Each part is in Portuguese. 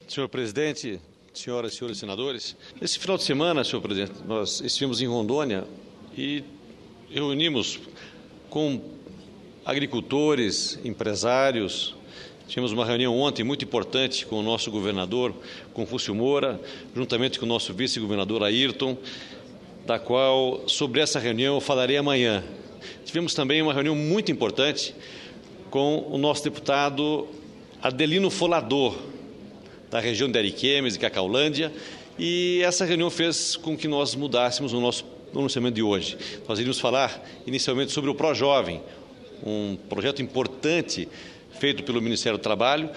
Senhor presidente, senhoras e senhores senadores, esse final de semana, senhor presidente, nós estivemos em Rondônia e reunimos com agricultores, empresários. Tivemos uma reunião ontem muito importante com o nosso governador, Confúcio Moura, juntamente com o nosso vice-governador Ayrton, da qual, sobre essa reunião, eu falarei amanhã. Tivemos também uma reunião muito importante com o nosso deputado Adelino Folador, da região de Ariquemes e Cacaulândia, e essa reunião fez com que nós mudássemos o nosso pronunciamento de hoje. Nós iríamos falar inicialmente sobre o ProJovem, um projeto importante feito pelo Ministério do Trabalho,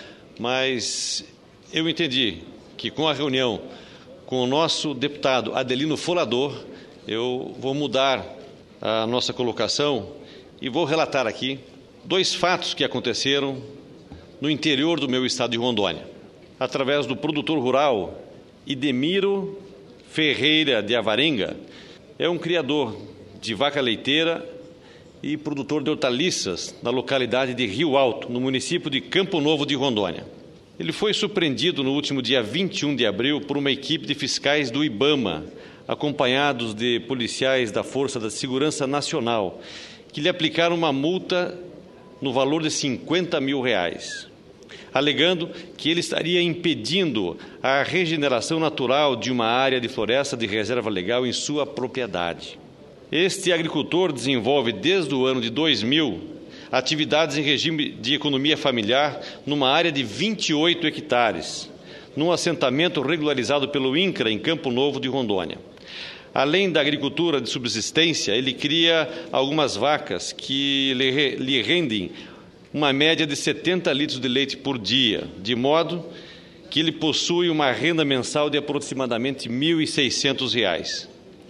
mas eu entendi que com a reunião com o nosso deputado Adelino Folador, eu vou mudar a nossa colocação e vou relatar aqui 2 fatos que aconteceram no interior do meu estado de Rondônia, através do produtor rural Idemiro Ferreira de Avarenga. É um criador de vaca leiteira e produtor de hortaliças na localidade de Rio Alto, no município de Campo Novo de Rondônia. Ele foi surpreendido no último dia 21 de abril por uma equipe de fiscais do IBAMA, acompanhados de policiais da Força da Segurança Nacional, que lhe aplicaram uma multa no valor de R$50 mil, alegando que ele estaria impedindo a regeneração natural de uma área de floresta de reserva legal em sua propriedade. Este agricultor desenvolve desde o ano de 2000 atividades em regime de economia familiar numa área de 28 hectares, num assentamento regularizado pelo INCRA em Campo Novo de Rondônia. Além da agricultura de subsistência, ele cria algumas vacas que lhe rendem uma média de 70 litros de leite por dia, de modo que ele possui uma renda mensal de aproximadamente R$ 1.600.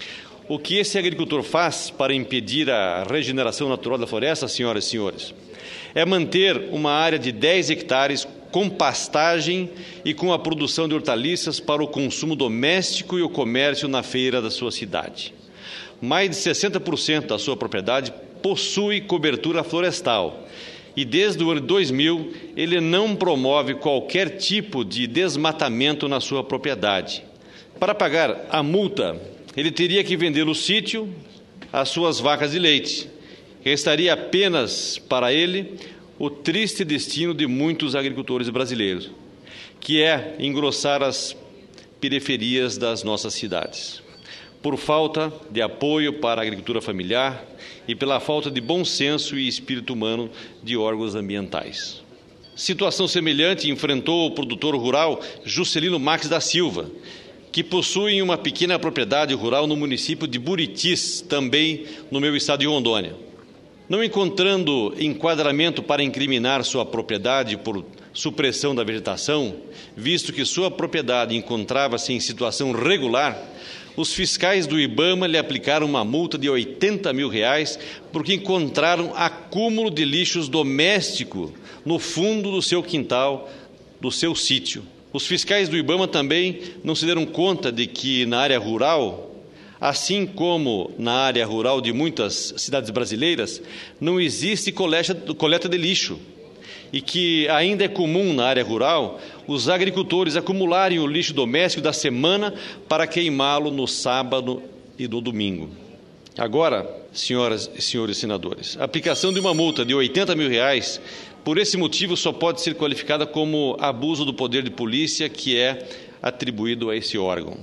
O que esse agricultor faz para impedir a regeneração natural da floresta, senhoras e senhores, é manter uma área de 10 hectares com pastagem e com a produção de hortaliças para o consumo doméstico e o comércio na feira da sua cidade. Mais de 60% da sua propriedade possui cobertura florestal e desde o ano 2000 ele não promove qualquer tipo de desmatamento na sua propriedade. Para pagar a multa, ele teria que vender o sítio, as suas vacas de leite. Restaria apenas para ele o triste destino de muitos agricultores brasileiros, que é engrossar as periferias das nossas cidades, por falta de apoio para a agricultura familiar e pela falta de bom senso e espírito humano de órgãos ambientais. Situação semelhante enfrentou o produtor rural Juscelino Max da Silva, que possui uma pequena propriedade rural no município de Buritis, também no meu estado de Rondônia. Não encontrando enquadramento para incriminar sua propriedade por supressão da vegetação, visto que sua propriedade encontrava-se em situação regular, os fiscais do IBAMA lhe aplicaram uma multa de R$80 mil porque encontraram acúmulo de lixos doméstico no fundo do seu quintal, do seu sítio. Os fiscais do IBAMA também não se deram conta de que na área rural, assim como na área rural de muitas cidades brasileiras, não existe coleta de lixo e que ainda é comum na área rural os agricultores acumularem o lixo doméstico da semana para queimá-lo no sábado e no domingo. Agora, senhoras e senhores senadores, a aplicação de uma multa de R$80 mil, por esse motivo, só pode ser qualificada como abuso do poder de polícia que é atribuído a esse órgão.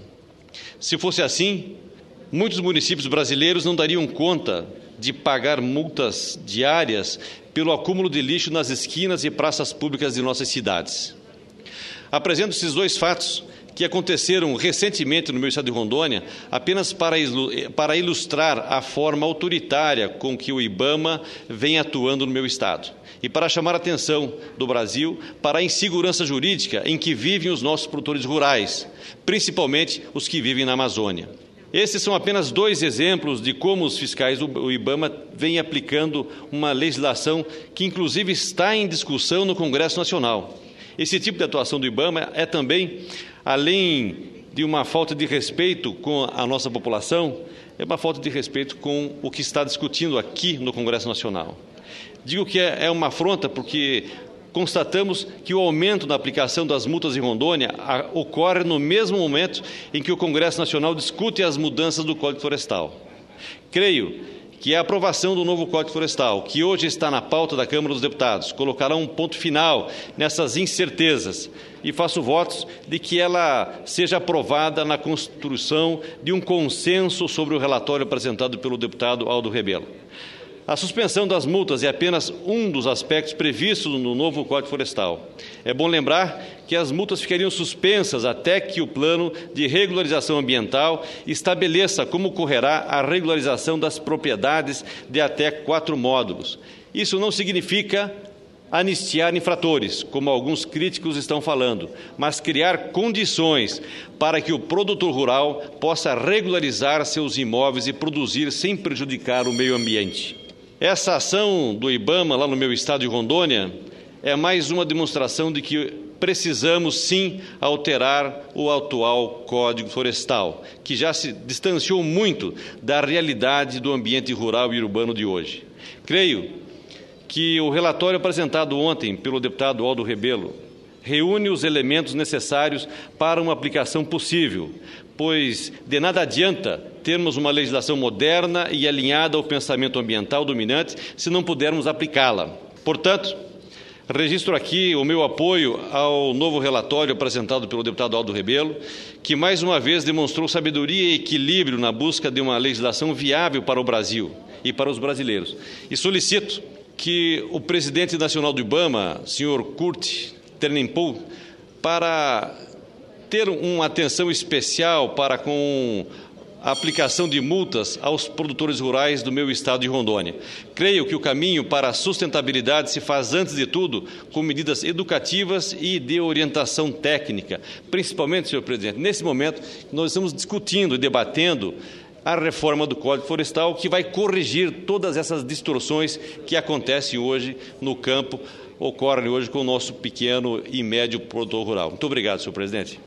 Se fosse assim, muitos municípios brasileiros não dariam conta de pagar multas diárias pelo acúmulo de lixo nas esquinas e praças públicas de nossas cidades. Apresento esses 2 fatos que aconteceram recentemente no meu estado de Rondônia apenas para ilustrar a forma autoritária com que o IBAMA vem atuando no meu estado e para chamar a atenção do Brasil para a insegurança jurídica em que vivem os nossos produtores rurais, principalmente os que vivem na Amazônia. Esses são apenas 2 exemplos de como os fiscais do IBAMA vêm aplicando uma legislação que, inclusive, está em discussão no Congresso Nacional. Esse tipo de atuação do IBAMA é também, além de uma falta de respeito com a nossa população, é uma falta de respeito com o que está discutindo aqui no Congresso Nacional. Digo que é uma afronta porque constatamos que o aumento na aplicação das multas em Rondônia ocorre no mesmo momento em que o Congresso Nacional discute as mudanças do Código Florestal. Creio que a aprovação do novo Código Florestal, que hoje está na pauta da Câmara dos Deputados, colocará um ponto final nessas incertezas e faço votos de que ela seja aprovada na construção de um consenso sobre o relatório apresentado pelo deputado Aldo Rebelo. A suspensão das multas é apenas um dos aspectos previstos no novo Código Florestal. É bom lembrar que as multas ficariam suspensas até que o plano de regularização ambiental estabeleça como ocorrerá a regularização das propriedades de até 4 módulos. Isso não significa anistiar infratores, como alguns críticos estão falando, mas criar condições para que o produtor rural possa regularizar seus imóveis e produzir sem prejudicar o meio ambiente. Essa ação do IBAMA, lá no meu estado de Rondônia, é mais uma demonstração de que precisamos, sim, alterar o atual Código Florestal, que já se distanciou muito da realidade do ambiente rural e urbano de hoje. Creio que o relatório apresentado ontem pelo deputado Aldo Rebelo reúne os elementos necessários para uma aplicação possível, pois de nada adianta termos uma legislação moderna e alinhada ao pensamento ambiental dominante se não pudermos aplicá-la. Portanto, registro aqui o meu apoio ao novo relatório apresentado pelo deputado Aldo Rebelo, que mais uma vez demonstrou sabedoria e equilíbrio na busca de uma legislação viável para o Brasil e para os brasileiros. E solicito que o presidente nacional do IBAMA, senhor Kurt Ternenpool, para ter uma atenção especial para com a aplicação de multas aos produtores rurais do meu estado de Rondônia. Creio que o caminho para a sustentabilidade se faz, antes de tudo, com medidas educativas e de orientação técnica. Principalmente, senhor presidente, nesse momento nós estamos discutindo e debatendo a reforma do Código Florestal, que vai corrigir todas essas distorções que acontecem hoje no campo, ocorrem hoje com o nosso pequeno e médio produtor rural. Muito obrigado, senhor presidente.